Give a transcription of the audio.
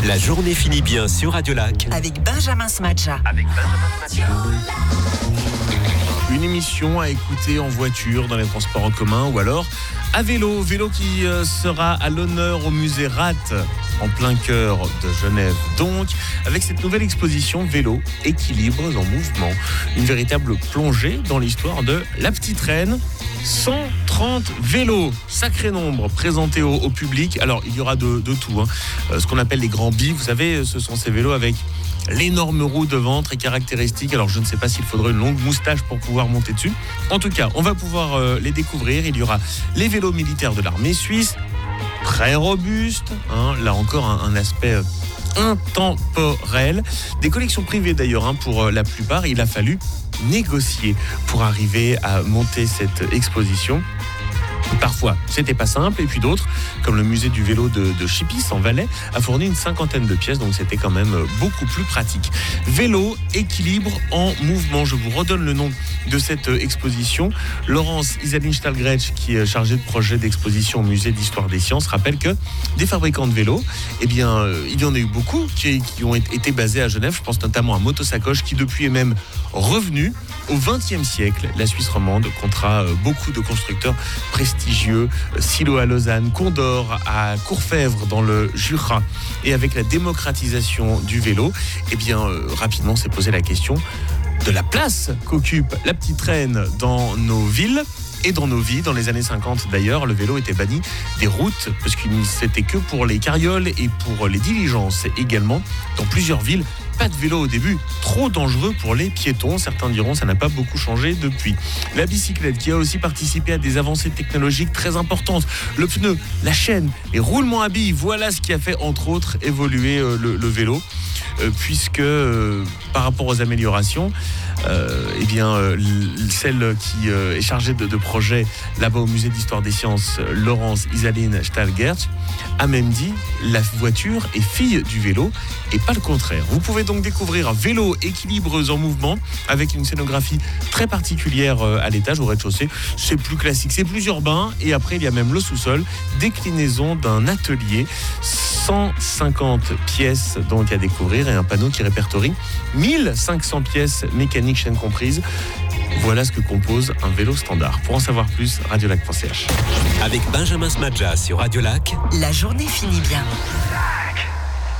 La journée finit bien sur Radio Lac. Avec Benjamin Smadja. Une émission à écouter en voiture, dans les transports en commun ou alors à vélo. Vélo qui sera à l'honneur au musée Rath, en plein cœur de Genève. Donc, avec cette nouvelle exposition Vélo, équilibres en mouvement. Une véritable plongée dans l'histoire de la petite reine. 130 vélos, sacré nombre, présentés au public. Alors, il y aura de tout. Ce qu'on appelle les grands bis, vous savez, ce sont ces vélos avec l'énorme roue devant, très caractéristique. Alors, je ne sais pas s'il faudrait une longue moustache pour pouvoir monter dessus. En tout cas, on va pouvoir les découvrir. Il y aura les vélos militaires de l'armée suisse, très robustes. Là encore, un aspect intemporel. Des collections privées d'ailleurs, pour la plupart. Il a fallu négocier pour arriver à monter cette exposition. Parfois, c'était pas simple, et puis d'autres, comme le musée du vélo de Chipis en Valais, a fourni une 50aine de pièces, donc c'était quand même beaucoup plus pratique. Vélo, équilibre en mouvement. Je vous redonne le nom de cette exposition. Laurence Isaline-Stahlgretsch, qui est chargée de projet d'exposition au musée d'histoire des sciences, rappelle que des fabricants de vélos, il y en a eu beaucoup qui ont été basés à Genève. Je pense notamment à Motosacoche, qui depuis est même revenu. Au XXe siècle, la Suisse romande comptera beaucoup de constructeurs prestigieux, Silo à Lausanne, Condor à Courfèvre dans le Jura. Et avec la démocratisation du vélo, rapidement s'est posé la question de la place qu'occupe la petite reine dans nos villes et dans nos vies. Dans les années 50 d'ailleurs, le vélo était banni des routes parce qu'il c'était que pour les carrioles et pour les diligences également. Dans plusieurs villes, pas de vélo au début, trop dangereux pour les piétons. Certains diront ça n'a pas beaucoup changé depuis. La bicyclette qui a aussi participé à des avancées technologiques très importantes. Le pneu, la chaîne, les roulements à billes, voilà ce qui a fait entre autres évoluer le vélo. Puisque par rapport aux améliorations, celle qui est chargée de projet là-bas au musée d'histoire des sciences, Laurence Isaline-Stahlgretsch, a même dit la voiture est fille du vélo et pas le contraire. Vous pouvez donc découvrir un vélo équilibres en mouvement avec une scénographie très particulière à l'étage, au rez-de-chaussée. C'est plus classique, c'est plus urbain, et après il y a même le sous-sol, déclinaison d'un atelier, 150 pièces donc à découvrir et un panneau qui répertorie 1500 pièces mécaniques chaîne comprise. Voilà ce que compose un vélo standard. Pour en savoir plus, radiolac.ch. Avec Benjamin Smadja sur Radio Lac. La journée finit bien.